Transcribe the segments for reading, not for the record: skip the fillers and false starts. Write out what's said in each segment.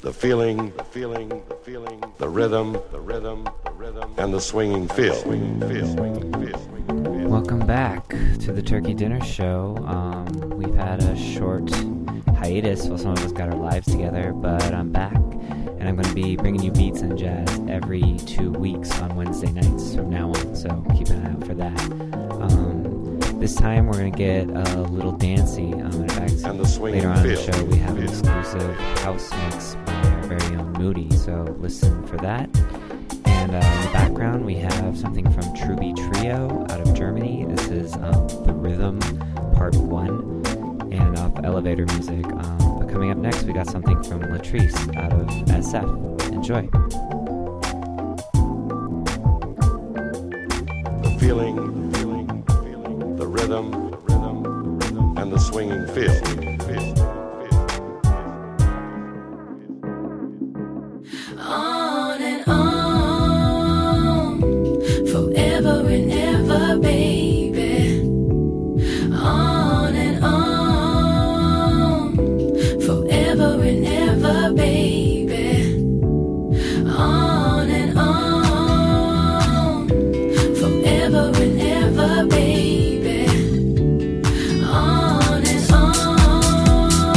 the feeling, the rhythm, and the swinging feel. Welcome back to the Turkey Dinner Show. We've had a short hiatus while some of us got our lives together, but I'm back, and I'm going to be bringing you beats and jazz every 2 weeks on Wednesday nights from now on, so keep an eye out for that. This time we're going to get a little dancey. In fact, later on in the show we have an exclusive house mix by our very own Moody, so listen for that. And in the background we have something from Truby Trio out of Germany. This is The Rhythm Part 1 and off Elevator Music. But coming up next we got something from Latrice out of SF. Enjoy. The feeling, the rhythm, and the swinging feel. On and on, forever and ever, baby. On and on, forever and ever, baby. On and on, forever and ever, baby. On and on.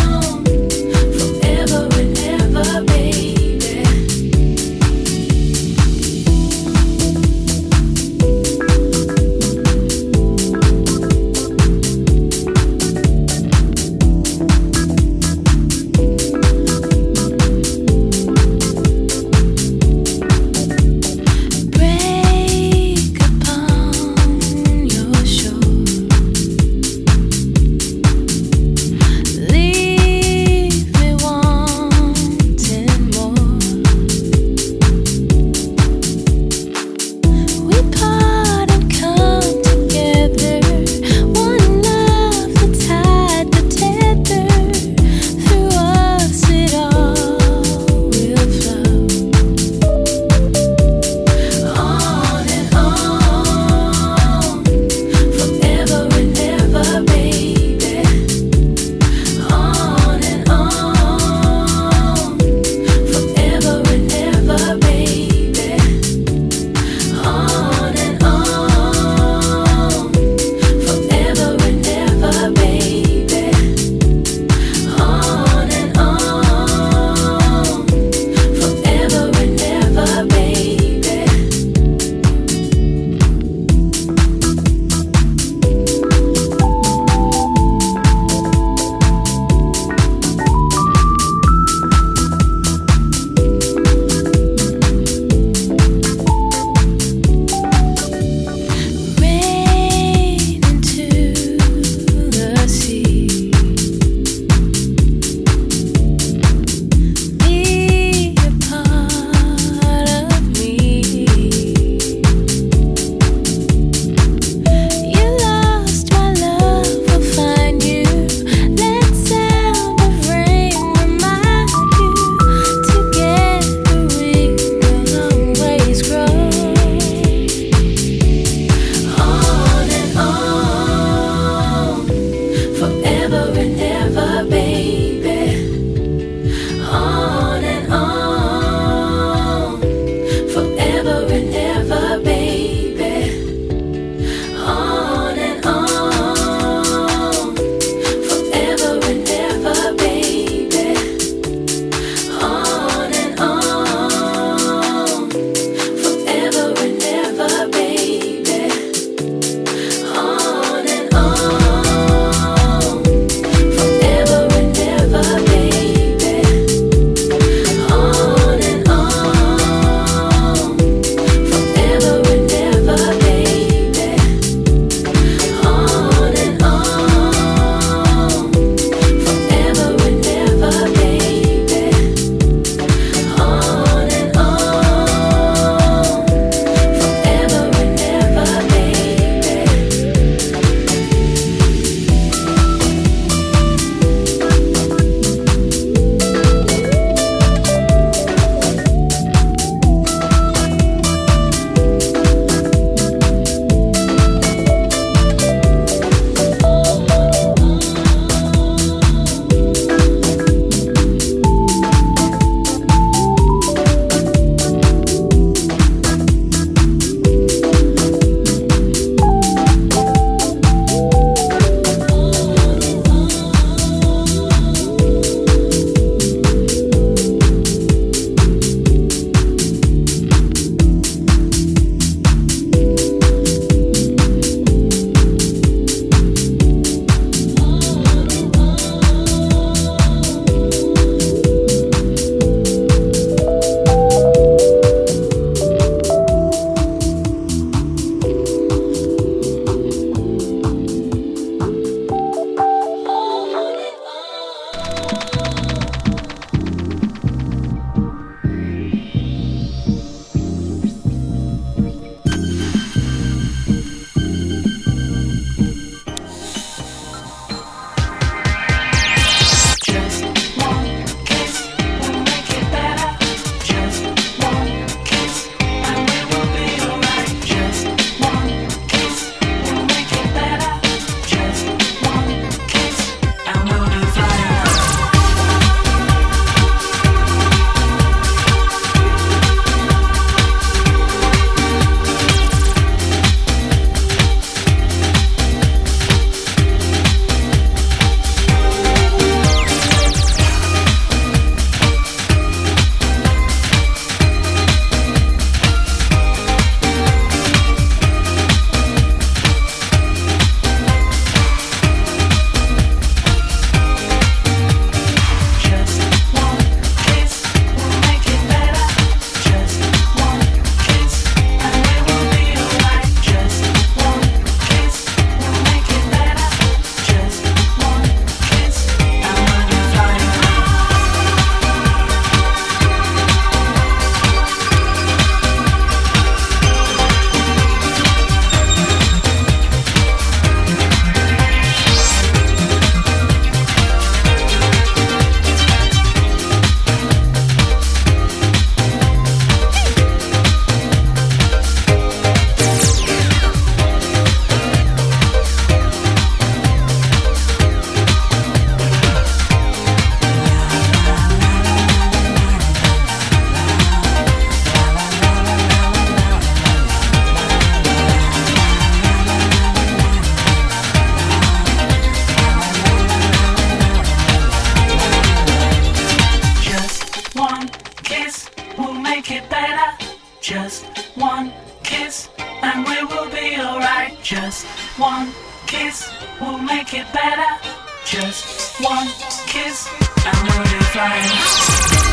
Just one kiss and we will be alright. Just one kiss will make it better. Just one kiss and we'll be fine.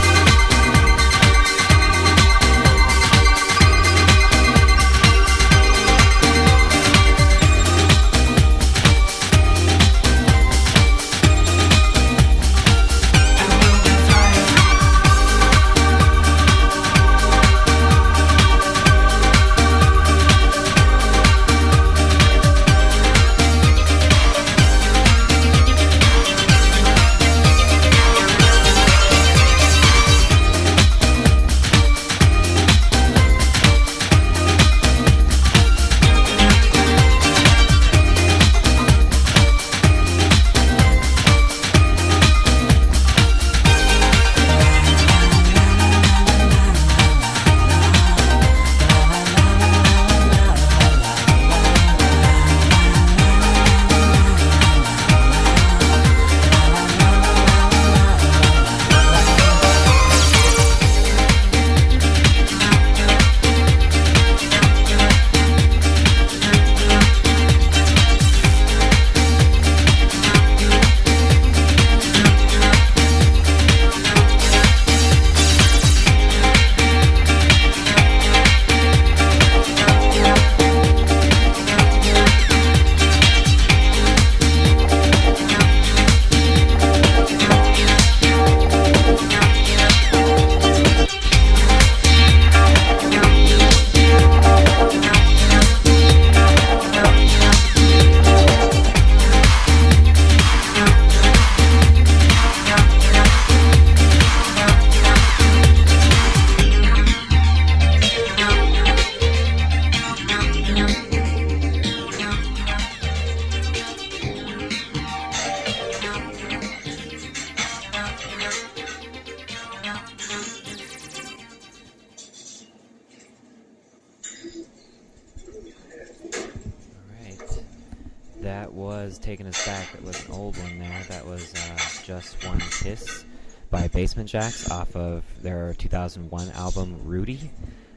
That was taking us back. That was an old one there. That was Just One Kiss by Basement Jaxx off of their 2001 album Rudy.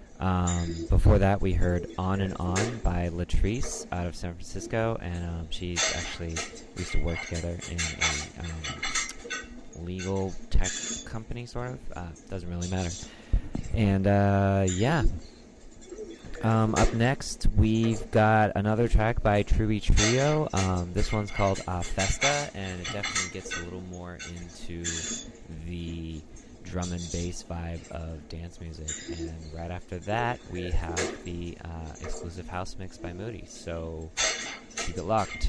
Before that, we heard On and On by Latrice out of San Francisco, and she's actually, we used to work together in a legal tech company, sort of. Doesn't really matter. And yeah. Up next, we've got another track by Truby Trio. This one's called Festa, and it definitely gets a little more into the drum and bass vibe of dance music. And right after that, we have the exclusive house mix by Moody. So keep it locked.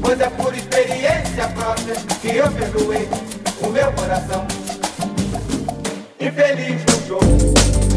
pois é por experiência própria que eu perdoei o meu coração. Infeliz no jogo.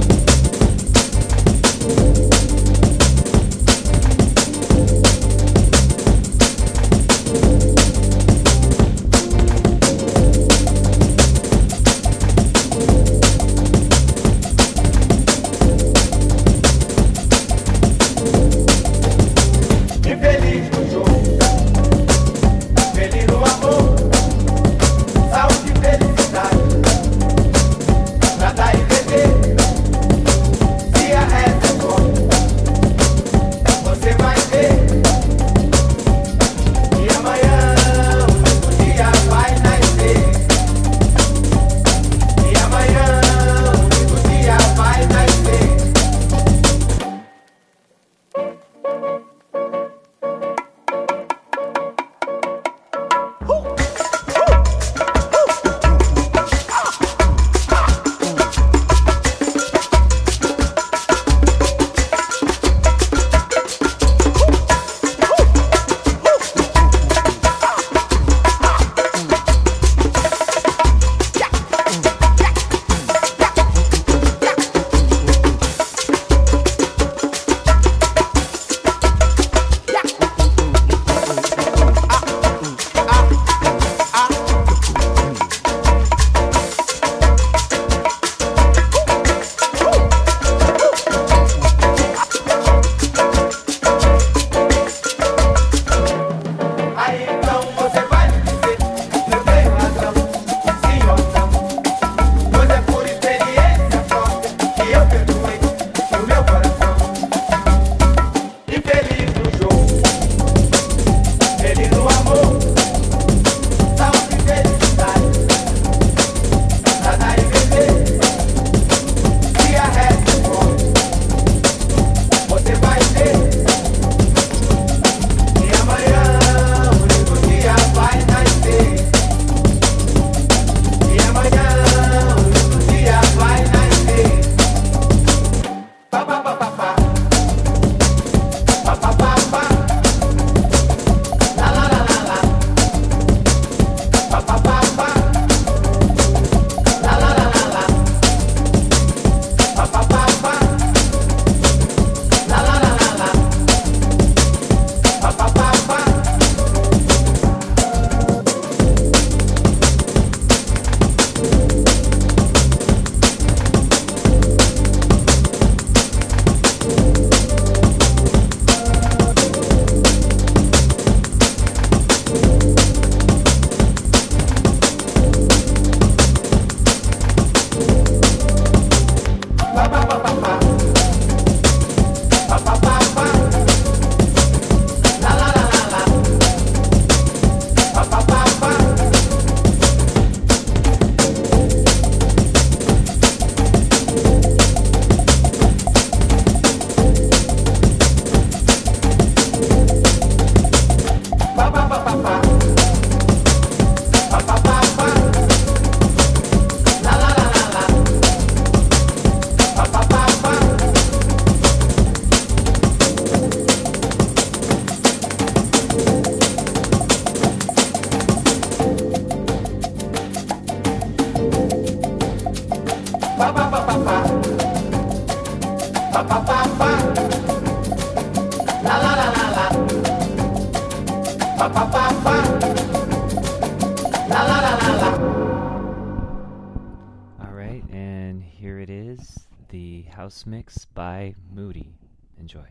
Alright, and here it is, the house mix by Moody. Enjoy.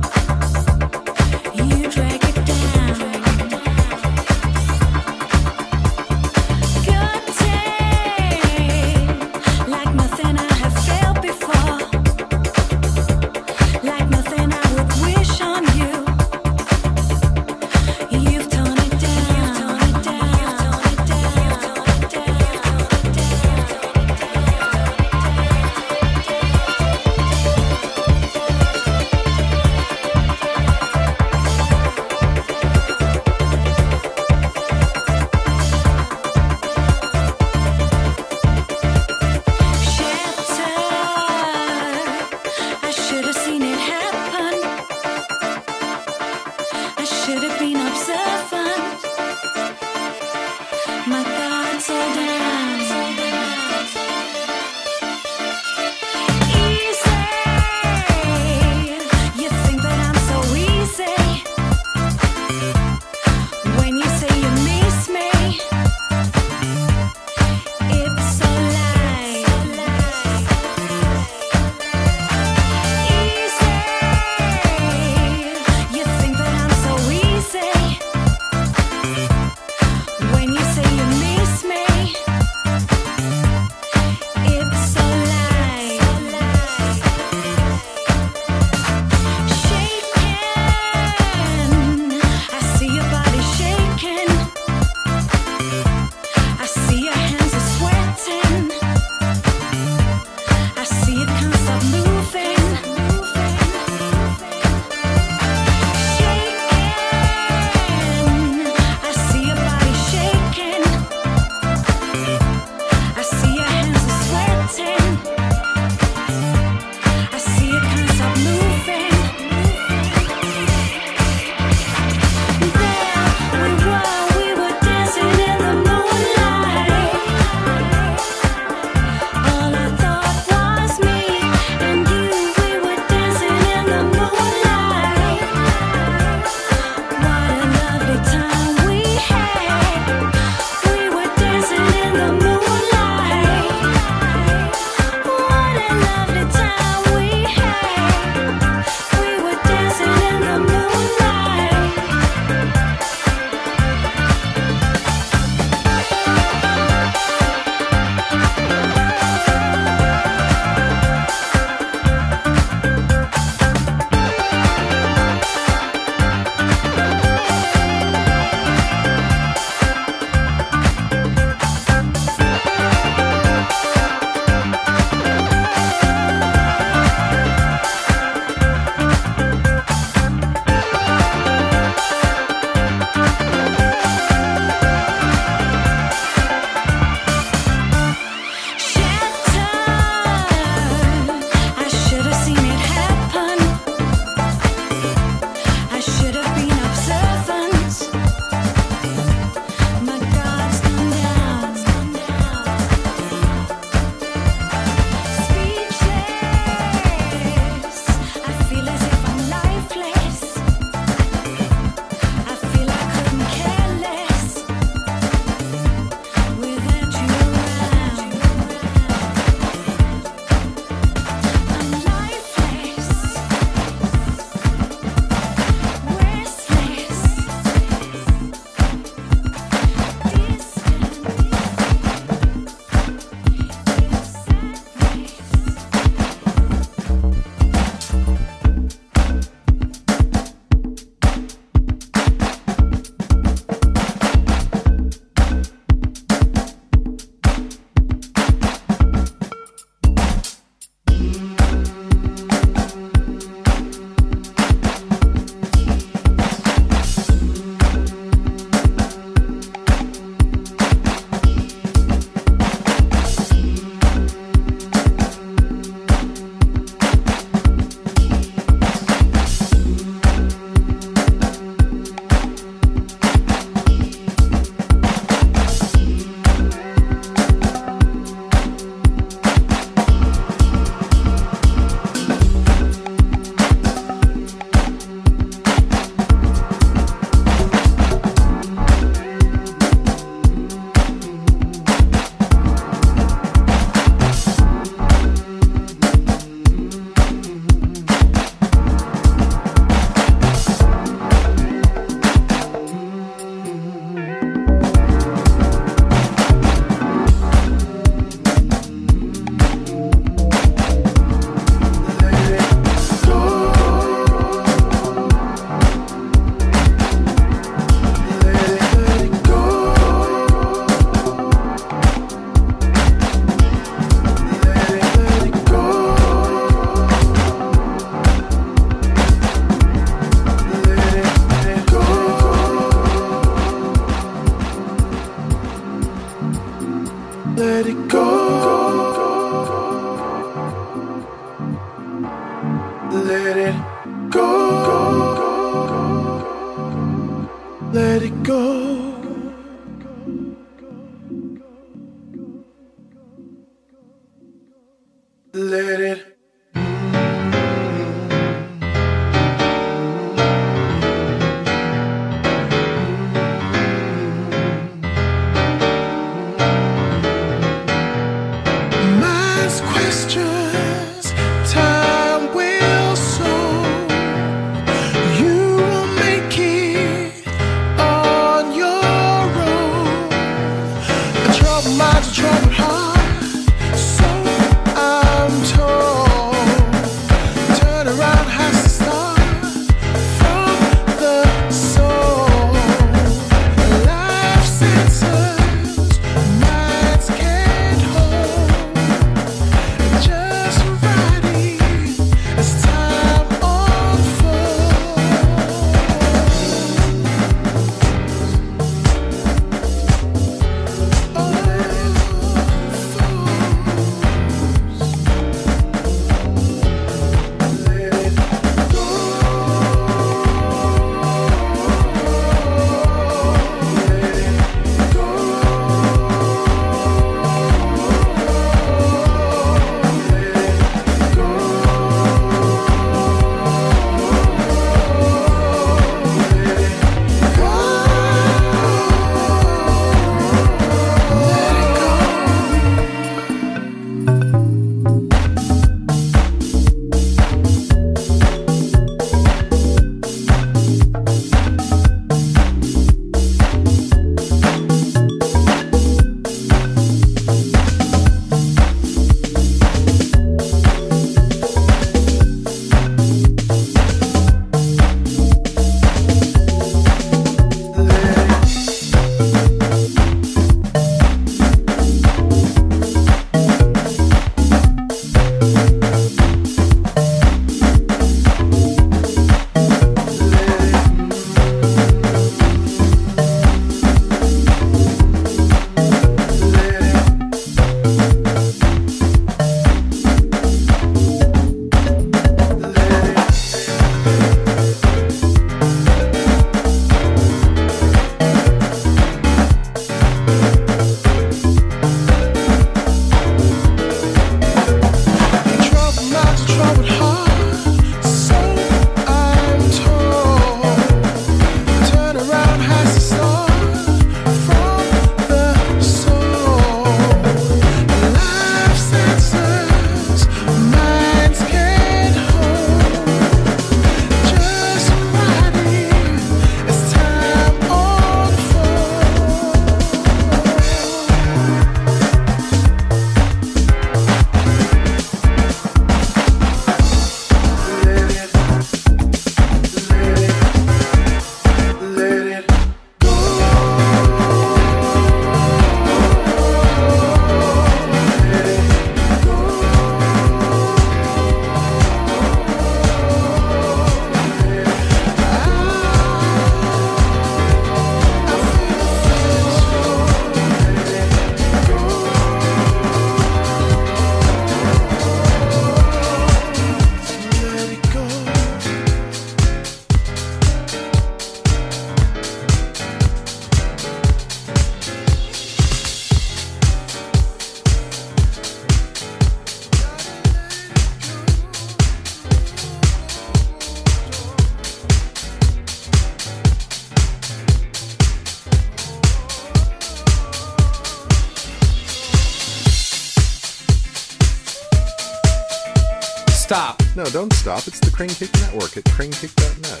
stop. No, don't stop. It's the Crane Kick Network at cranekick.net.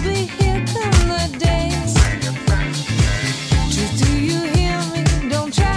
Don't try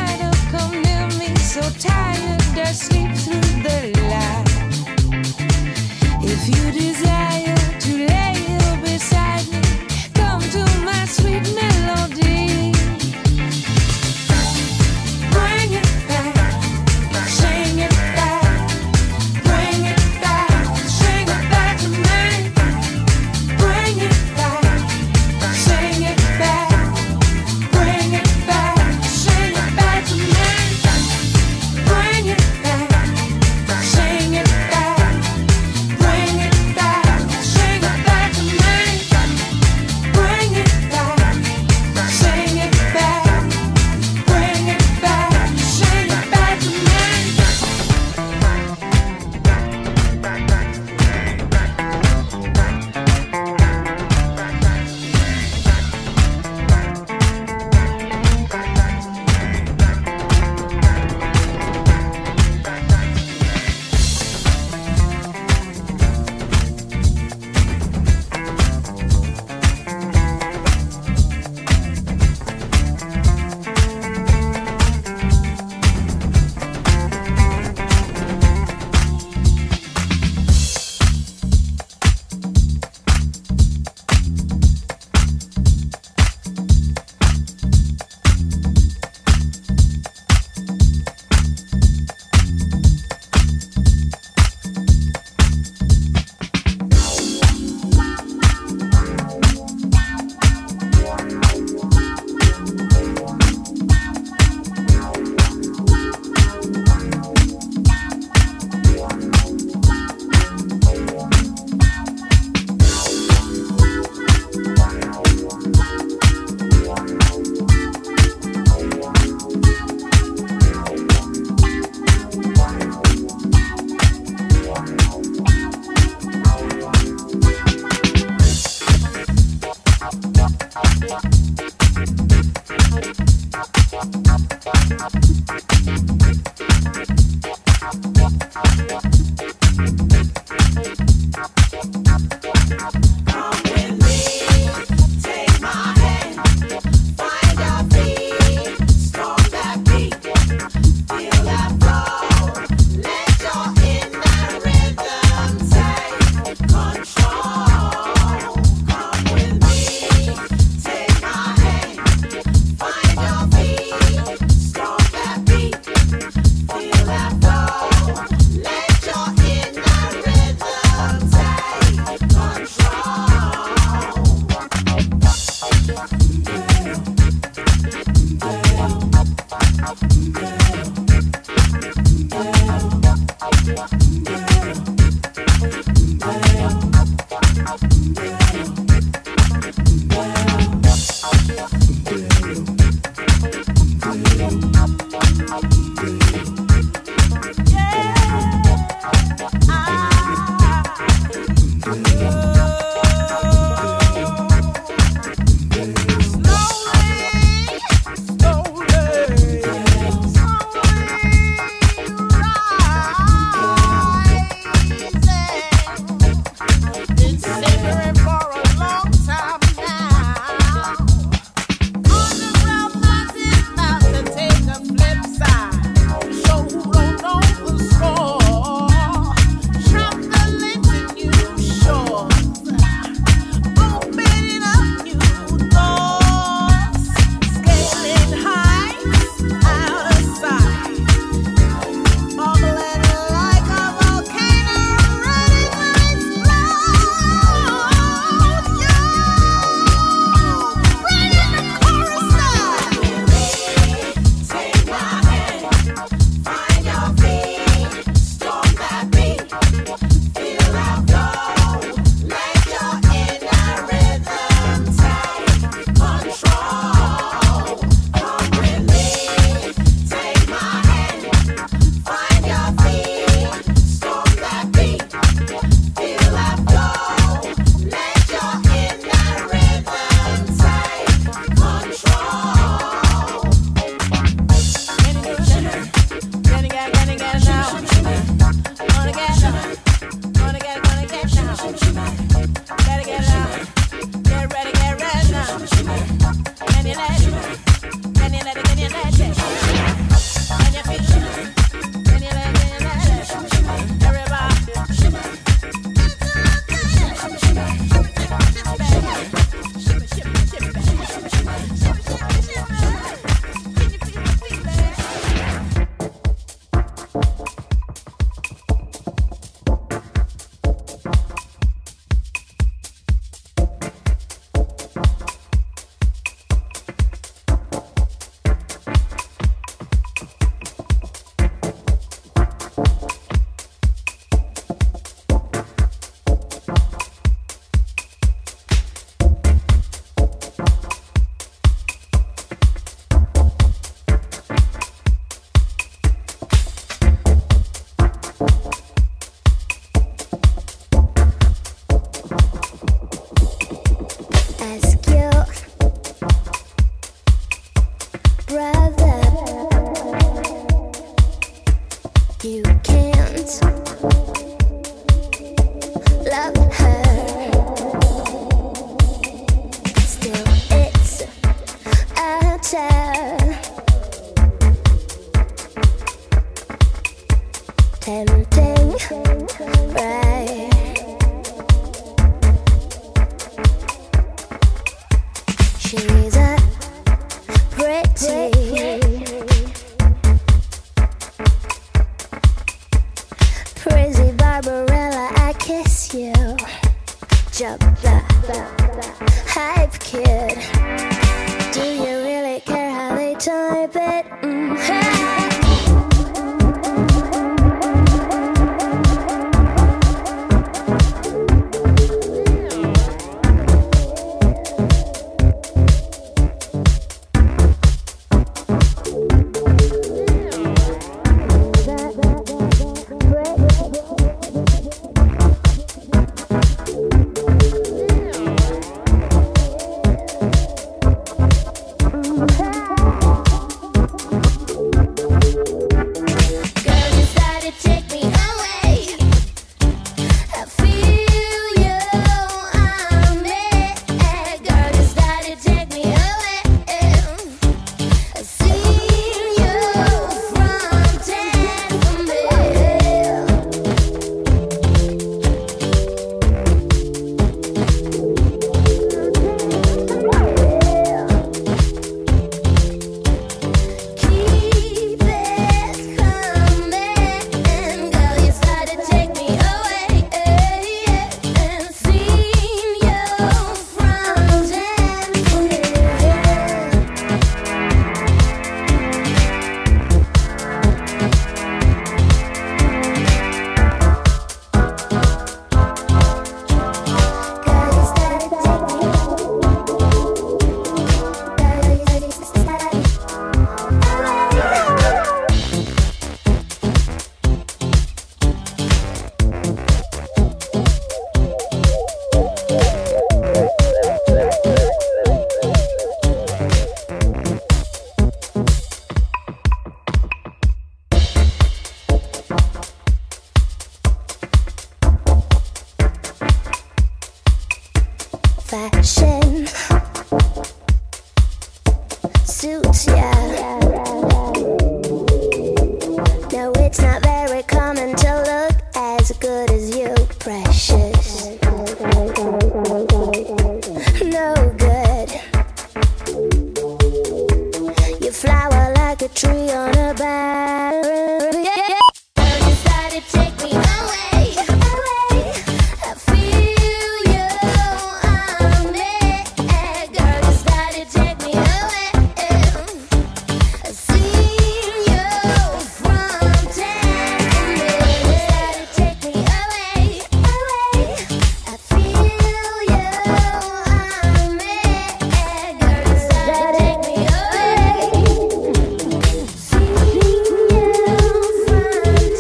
like a tree on a bough. Girl, you started to take me away, away. I feel you on me. Girl, you started to take me away. I seen you from town. You started to take me away, away. I feel you on me. Girl, you started to take me away. Seen you from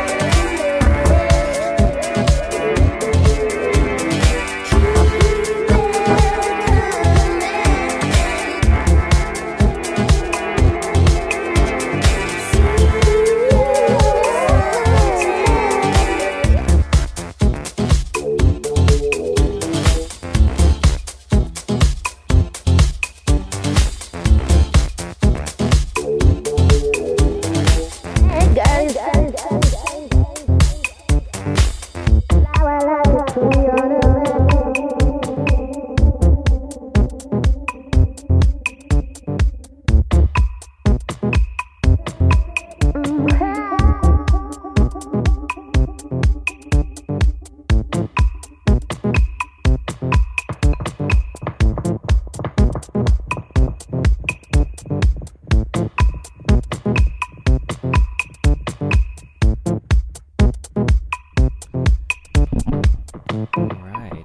Alright.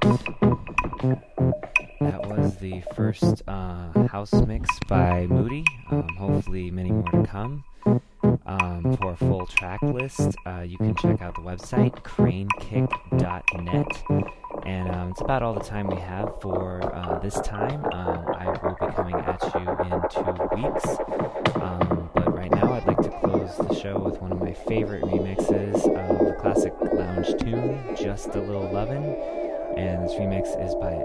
That was the first house mix by Moody. Hopefully many more to come. For a full track list, you can check out the website, cranekick.net. And it's about all the time we have for this time. I will be coming at you in 2 weeks. But right now I'd like to close the show with one of my favorite remixes of the classic lounge tune, Just a Little Lovin'. And this remix is by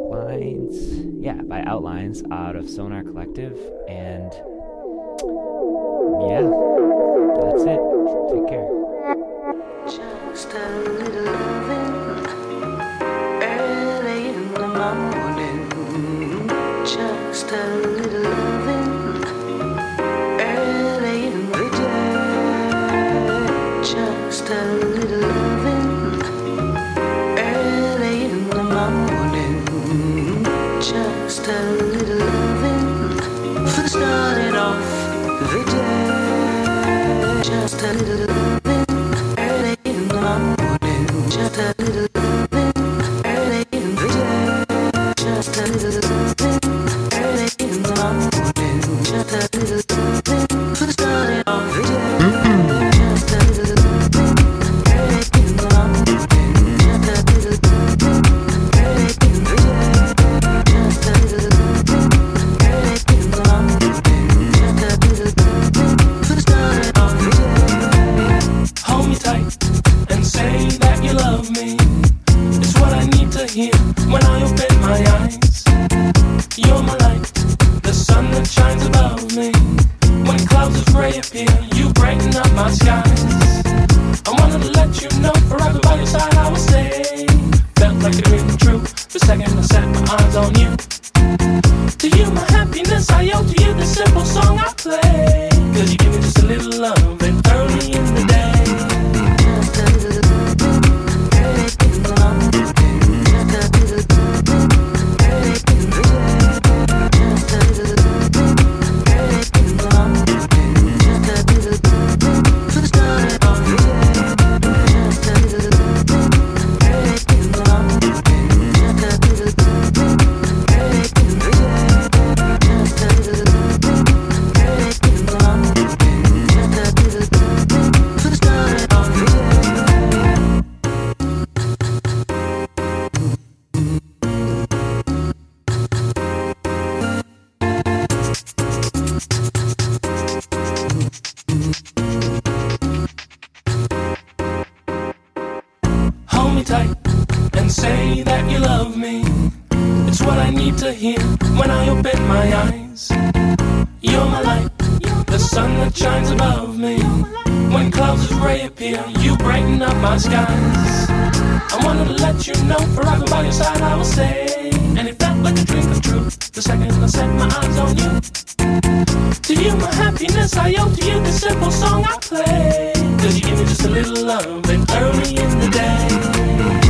Outlines out of Sonar Collective. And yeah, that's it. Take care. Just a little loving early in the morning. Just a little loving early in the day. Just a little loving early in the morning. Just a little loving for starting off the day. Just a little loving early in the morning. Just a little loving early in the day. Just a little loving early in the morning. Just a little loving for the starting of the day. Just a little loving early in the morning. Just a little loving early in the day. Just a little loving early in the morning. Just a little loving for the starting of the day. Hold me tight and say that you love me. It's what I need to hear when I open my eyes. You're my light, the sun that shines above me. When clouds of gray appear, you brighten up my skies. I wanted to let you know, forever by your side I will stay. Felt like a dream true, the second I set my eyes on you. To you my happiness, I owe to you the simple song I play. Cause you give me just a little love and early in the day. Just a little loving early in the morning. Just a little loving early in the day. Just a little loving early in the morning. Just a little loving for the starting of the day. Just a little loving early in the morning. Just a little loving early in the day. Just a little loving early in the morning. Just a little loving for the starting of the day. Hold me tight and say that you love me. It's what I need to hear when I open my eyes. You're my light, the sun that shines above me. When clouds of gray appear, you brighten up my skies. I wanted to let you know, forever by your side I will stay. and it felt like a dream come true. The second I set my eyes on you. To you, my happiness, I owe to you the simple song I play. Cause you give me just a little love, and early in the day.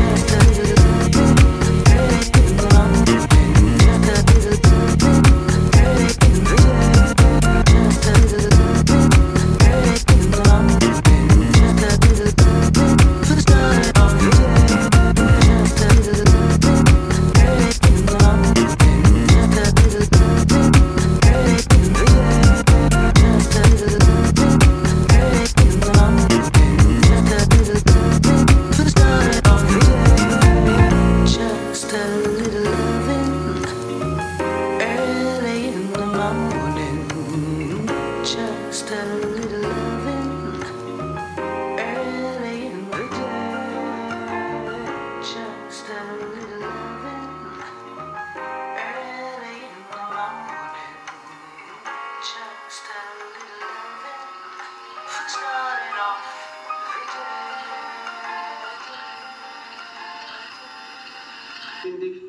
in the